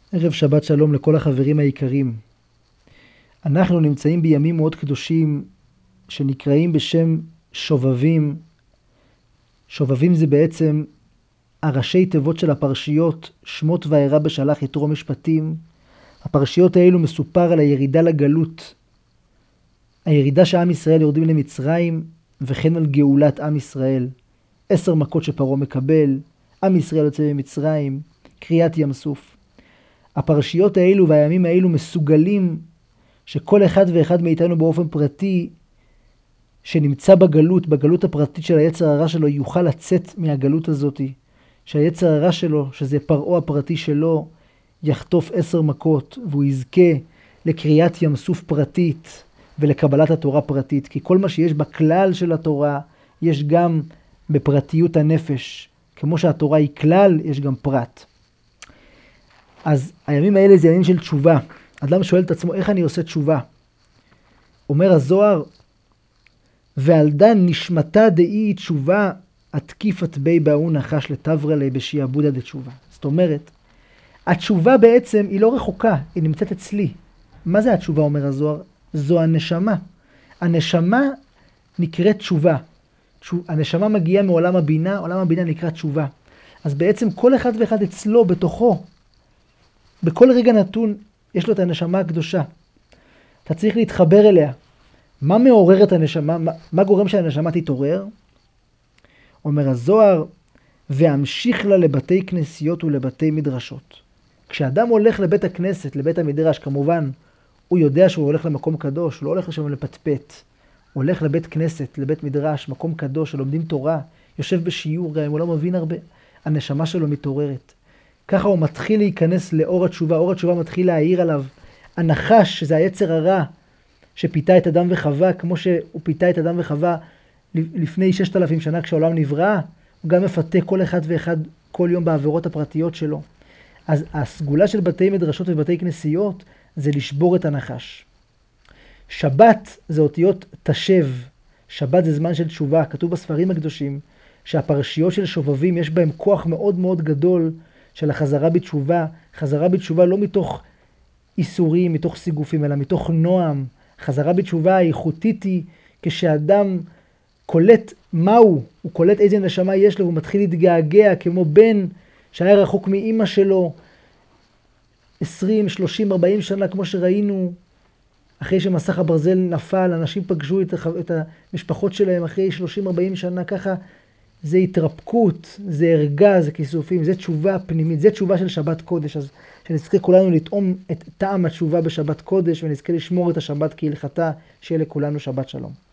ערב שבת שלום לכל החברים היקרים. אנחנו נמצאים בימים מאוד קדושים שנקראים בשם שובבים. שובבים זה בעצם הראשי תיבות של הפרשיות, שמות וארא בשלח יתרו משפטים. הפרשיות האלו מסופר על הירידה לגלות, הירידה שעם ישראל יורדים למצרים, וכן על גאולת עם ישראל. 10 מכות שפרעה מקבל, עם ישראל יוצא ממצרים, קריעת ים סוף. הפרשיות האלו והימים האלו מסוגלים שכל אחד ואחד מאיתנו באופן פרטי שנמצא בגלות הפרטית של היצר הרע שלו, יוכל לצאת מהגלות הזאת. שהיצר הרע שלו, שזה פרעה הפרטי שלו, יחטוף 10 מכות והוא יזכה לקריאת ים סוף פרטית ולקבלת התורה פרטית. כי כל מה שיש בכלל של התורה יש גם בפרטיות הנפש. כמו שהתורה היא כלל, יש גם פרט. אז הימים האלה זה ימים של תשובה. אדם שואל את עצמו, איך אני עושה תשובה? אומר הזוהר, ועל דן נשמתה דאי תשובה, התקיפת בי באו נחש לתברה לי בשיעבודה דתשובה. זאת אומרת, התשובה בעצם היא לא רחוקה, היא נמצאת אצלי. מה זה התשובה, אומר הזוהר? זו הנשמה. הנשמה נקראת תשובה. הנשמה מגיעה מעולם הבינה, עולם הבינה נקרא תשובה. אז בעצם כל אחד ואחד אצלו, בתוכו, בכל רגע נתון, יש לו את הנשמה הקדושה. אתה צריך להתחבר אליה. מה מעורר את הנשמה? מה גורם שהנשמה תתעורר? אומר הזוהר, והמשיך לה לבתי כנסיות ולבתי מדרשות. כשאדם הולך לבית הכנסת, לבית המדרש, כמובן, הוא יודע שהוא הולך למקום קדוש, הוא לא הולך לשם לפטפט. הוא הולך לבית כנסת, לבית מדרש, מקום קדוש, שלומדים תורה, יושב בשיעור, גם אם הוא לא מבין הרבה, הנשמה שלו מתעוררת. ככה הוא מתחיל להיכנס לאור התשובה, אור התשובה מתחיל להעיר עליו. הנחש, שזה היצר הרע, שפיתה את אדם וחווה, כמו שהוא פיתה את אדם וחווה לפני 6,000 שנה כשהעולם נברא, הוא גם מפתה כל אחד ואחד כל יום בעבירות הפרטיות שלו. אז הסגולה של בתי מדרשות ובתי כנסיות זה לשבור את הנחש. שבת זה אותיות תשב. שבת זה זמן של תשובה. כתוב בספרים הקדושים שהפרשיות של שובבים יש בהם כוח מאוד מאוד גדול של החזרה בתשובה. חזרה בתשובה לא מתוך איסורים, מתוך סיגופים, אלא מתוך נועם. חזרה בתשובה האיכותית היא כשאדם קולט מהו, הוא קולט איזה נשמה יש לו, הוא מתחיל להתגעגע כמו בן שהיה רחוק מאמא שלו 20, 30, 40 שנה, כמו שראינו אחרי שמסך הברזל נפל, אנשים פגשו את המשפחות שלהם אחרי 30, 40 שנה, ככה זה התרפקות, זה הרגע, זה כיסופים, זה תשובה פנימית, זה תשובה של שבת קודש. אז שנזכה כולנו לטעום את טעם התשובה בשבת קודש, ונזכה לשמור את השבת כהלכתה, שיהיה לכולנו שבת שלום.